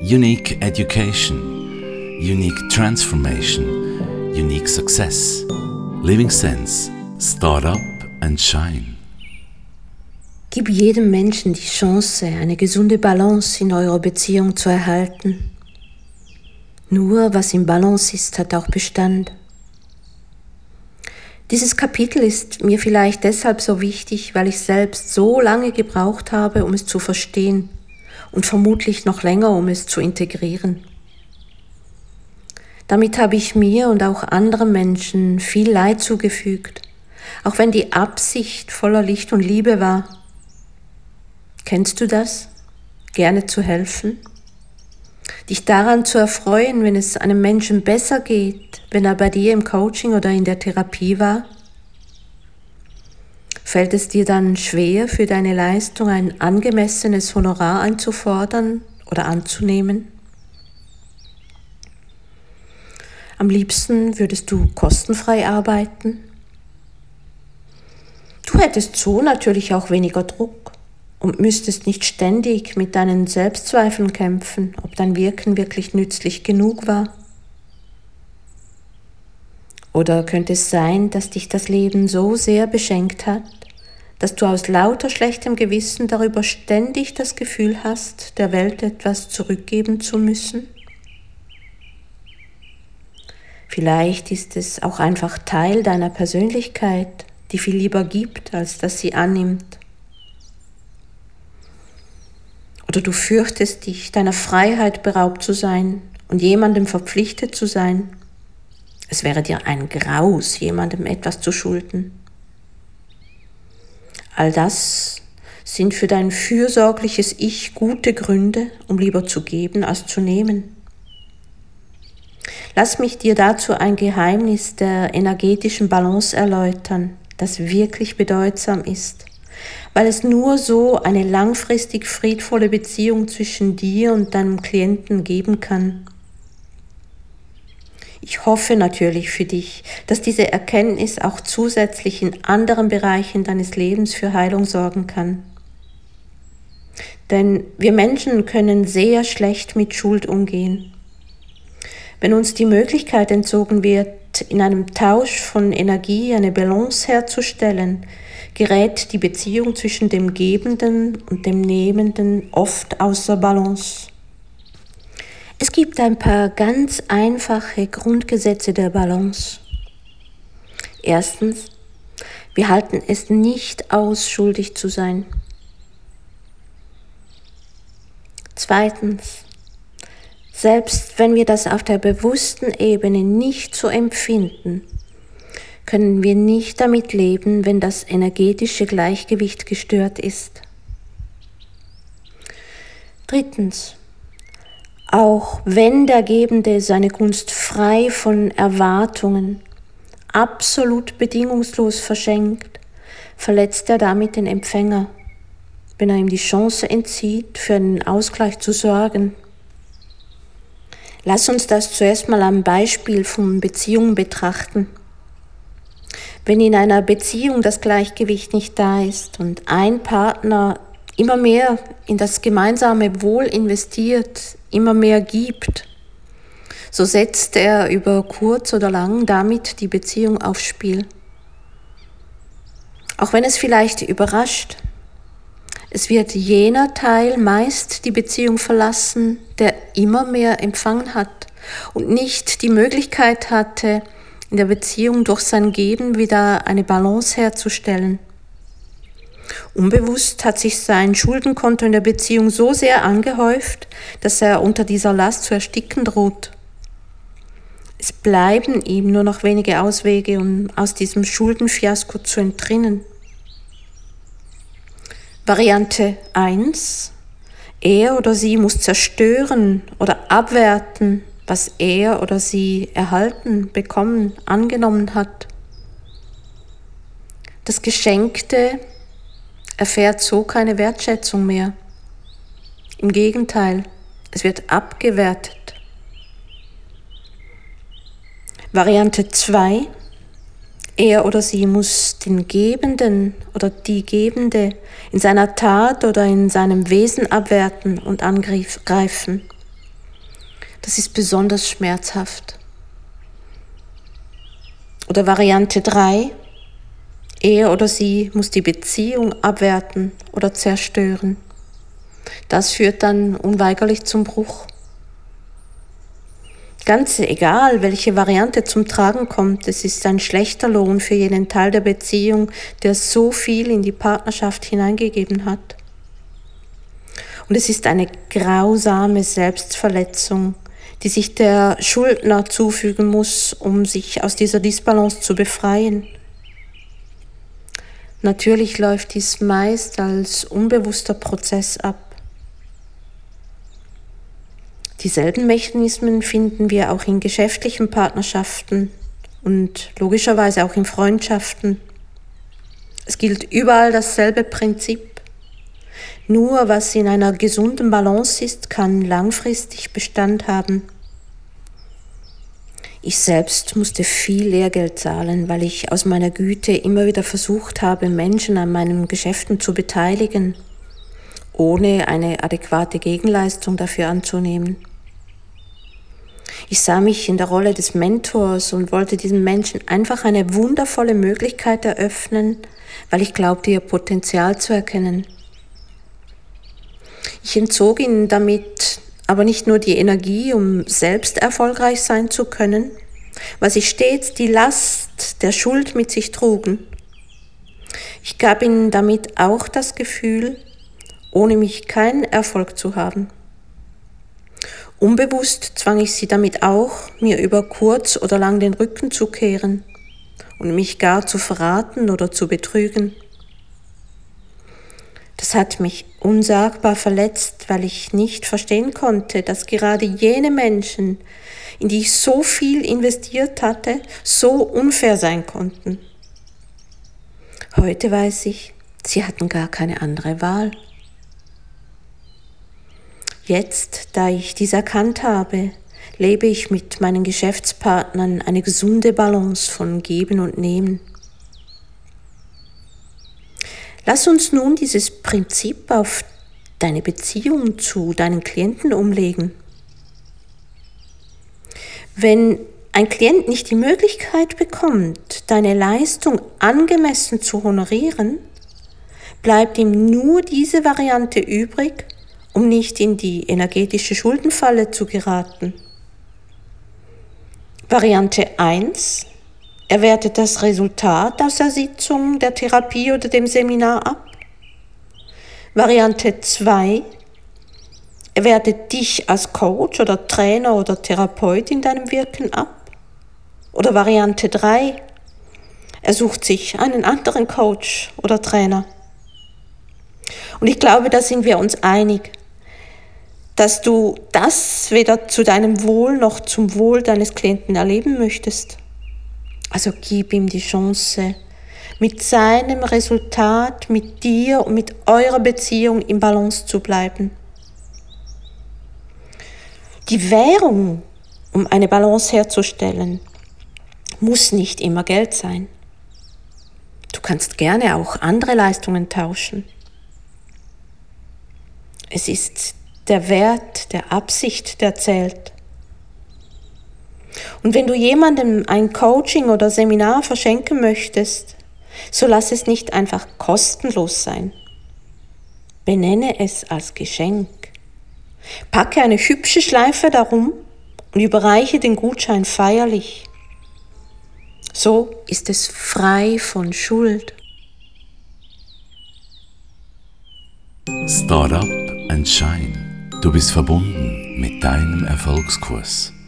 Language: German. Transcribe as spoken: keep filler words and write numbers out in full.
Unique education, unique transformation, unique success, living sense, start up and shine. Gib jedem Menschen die Chance, eine gesunde Balance in eurer Beziehung zu erhalten. Nur was im Balance ist, hat auch Bestand. Dieses Kapitel ist mir vielleicht deshalb so wichtig, weil ich selbst so lange gebraucht habe, um es zu verstehen und vermutlich noch länger, um es zu integrieren. Damit habe ich mir und auch anderen Menschen viel Leid zugefügt, auch wenn die Absicht voller Licht und Liebe war. Kennst du das? Gerne zu helfen? Dich daran zu erfreuen, wenn es einem Menschen besser geht, wenn er bei dir im Coaching oder in der Therapie war? Fällt es dir dann schwer, für deine Leistung ein angemessenes Honorar einzufordern oder anzunehmen? Am liebsten würdest du kostenfrei arbeiten? Du hättest so natürlich auch weniger Druck und müsstest nicht ständig mit deinen Selbstzweifeln kämpfen, ob dein Wirken wirklich nützlich genug war. Oder könnte es sein, dass dich das Leben so sehr beschenkt hat, dass du aus lauter schlechtem Gewissen darüber ständig das Gefühl hast, der Welt etwas zurückgeben zu müssen? Vielleicht ist es auch einfach Teil deiner Persönlichkeit, die viel lieber gibt, als dass sie annimmt. Oder du fürchtest dich, deiner Freiheit beraubt zu sein und jemandem verpflichtet zu sein. Es wäre dir ein Graus, jemandem etwas zu schulden. All das sind für dein fürsorgliches Ich gute Gründe, um lieber zu geben als zu nehmen. Lass mich dir dazu ein Geheimnis der energetischen Balance erläutern, das wirklich bedeutsam ist, weil es nur so eine langfristig friedvolle Beziehung zwischen dir und deinem Klienten geben kann. Ich hoffe natürlich für dich, dass diese Erkenntnis auch zusätzlich in anderen Bereichen deines Lebens für Heilung sorgen kann. Denn wir Menschen können sehr schlecht mit Schuld umgehen. Wenn uns die Möglichkeit entzogen wird, in einem Tausch von Energie eine Balance herzustellen, gerät die Beziehung zwischen dem Gebenden und dem Nehmenden oft außer Balance. Es gibt ein paar ganz einfache Grundgesetze der Balance. Erstens, wir halten es nicht aus, schuldig zu sein. Zweitens, selbst wenn wir das auf der bewussten Ebene nicht so empfinden, können wir nicht damit leben, wenn das energetische Gleichgewicht gestört ist. Drittens, auch wenn der Gebende seine Gunst frei von Erwartungen, absolut bedingungslos verschenkt, verletzt er damit den Empfänger, wenn er ihm die Chance entzieht, für einen Ausgleich zu sorgen. Lass uns das zuerst mal am Beispiel von Beziehungen betrachten. Wenn in einer Beziehung das Gleichgewicht nicht da ist und ein Partner immer mehr in das gemeinsame Wohl investiert, immer mehr gibt, so setzt er über kurz oder lang damit die Beziehung aufs Spiel. Auch wenn es vielleicht überrascht, es wird jener Teil meist die Beziehung verlassen, der immer mehr empfangen hat und nicht die Möglichkeit hatte, in der Beziehung durch sein Geben wieder eine Balance herzustellen. Unbewusst hat sich sein Schuldenkonto in der Beziehung so sehr angehäuft, dass er unter dieser Last zu ersticken droht. Es bleiben ihm nur noch wenige Auswege, um aus diesem Schuldenfiasko zu entrinnen. Variante eins. Er oder sie muss zerstören oder abwerten, was er oder sie erhalten, bekommen, angenommen hat. Das Geschenkte erfährt so keine Wertschätzung mehr. Im Gegenteil, es wird abgewertet. Variante zwei. Er oder sie muss den Gebenden oder die Gebende in seiner Tat oder in seinem Wesen abwerten und angreifen. Das ist besonders schmerzhaft. Oder Variante drei, er oder sie muss die Beziehung abwerten oder zerstören. Das führt dann unweigerlich zum Bruch. Ganz egal, welche Variante zum Tragen kommt, es ist ein schlechter Lohn für jeden Teil der Beziehung, der so viel in die Partnerschaft hineingegeben hat. Und es ist eine grausame Selbstverletzung, die sich der Schuldner zufügen muss, um sich aus dieser Disbalance zu befreien. Natürlich läuft dies meist als unbewusster Prozess ab. Dieselben Mechanismen finden wir auch in geschäftlichen Partnerschaften und logischerweise auch in Freundschaften. Es gilt überall dasselbe Prinzip. Nur was in einer gesunden Balance ist, kann langfristig Bestand haben. Ich selbst musste viel Lehrgeld zahlen, weil ich aus meiner Güte immer wieder versucht habe, Menschen an meinen Geschäften zu beteiligen, ohne eine adäquate Gegenleistung dafür anzunehmen. Ich sah mich in der Rolle des Mentors und wollte diesen Menschen einfach eine wundervolle Möglichkeit eröffnen, weil ich glaubte, ihr Potenzial zu erkennen. Ich entzog ihnen damit aber nicht nur die Energie, um selbst erfolgreich sein zu können, weil sie stets die Last der Schuld mit sich trugen. Ich gab ihnen damit auch das Gefühl, ohne mich keinen Erfolg zu haben. Unbewusst zwang ich sie damit auch, mir über kurz oder lang den Rücken zu kehren und mich gar zu verraten oder zu betrügen. Das hat mich unsagbar verletzt, weil ich nicht verstehen konnte, dass gerade jene Menschen, in die ich so viel investiert hatte, so unfair sein konnten. Heute weiß ich, sie hatten gar keine andere Wahl. Jetzt, da ich dies erkannt habe, lebe ich mit meinen Geschäftspartnern eine gesunde Balance von Geben und Nehmen. Lass uns nun dieses Prinzip auf deine Beziehung zu deinen Klienten umlegen. Wenn ein Klient nicht die Möglichkeit bekommt, deine Leistung angemessen zu honorieren, bleibt ihm nur diese Variante übrig, um nicht in die energetische Schuldenfalle zu geraten. Variante eins. Er wertet das Resultat aus der Sitzung, der Therapie oder dem Seminar ab. Variante zwei. Er wertet dich als Coach oder Trainer oder Therapeut in deinem Wirken ab. Oder Variante drei. Er sucht sich einen anderen Coach oder Trainer. Und ich glaube, da sind wir uns einig, dass du das weder zu deinem Wohl noch zum Wohl deines Klienten erleben möchtest. Also gib ihm die Chance, mit seinem Resultat, mit dir und mit eurer Beziehung in Balance zu bleiben. Die Währung, um eine Balance herzustellen, muss nicht immer Geld sein. Du kannst gerne auch andere Leistungen tauschen. Es ist der Wert der Absicht, der zählt. Und wenn du jemandem ein Coaching oder Seminar verschenken möchtest, so lass es nicht einfach kostenlos sein. Benenne es als Geschenk. Packe eine hübsche Schleife darum und überreiche den Gutschein feierlich. So ist es frei von Schuld. Start up and shine. Du bist verbunden mit deinem Erfolgskurs.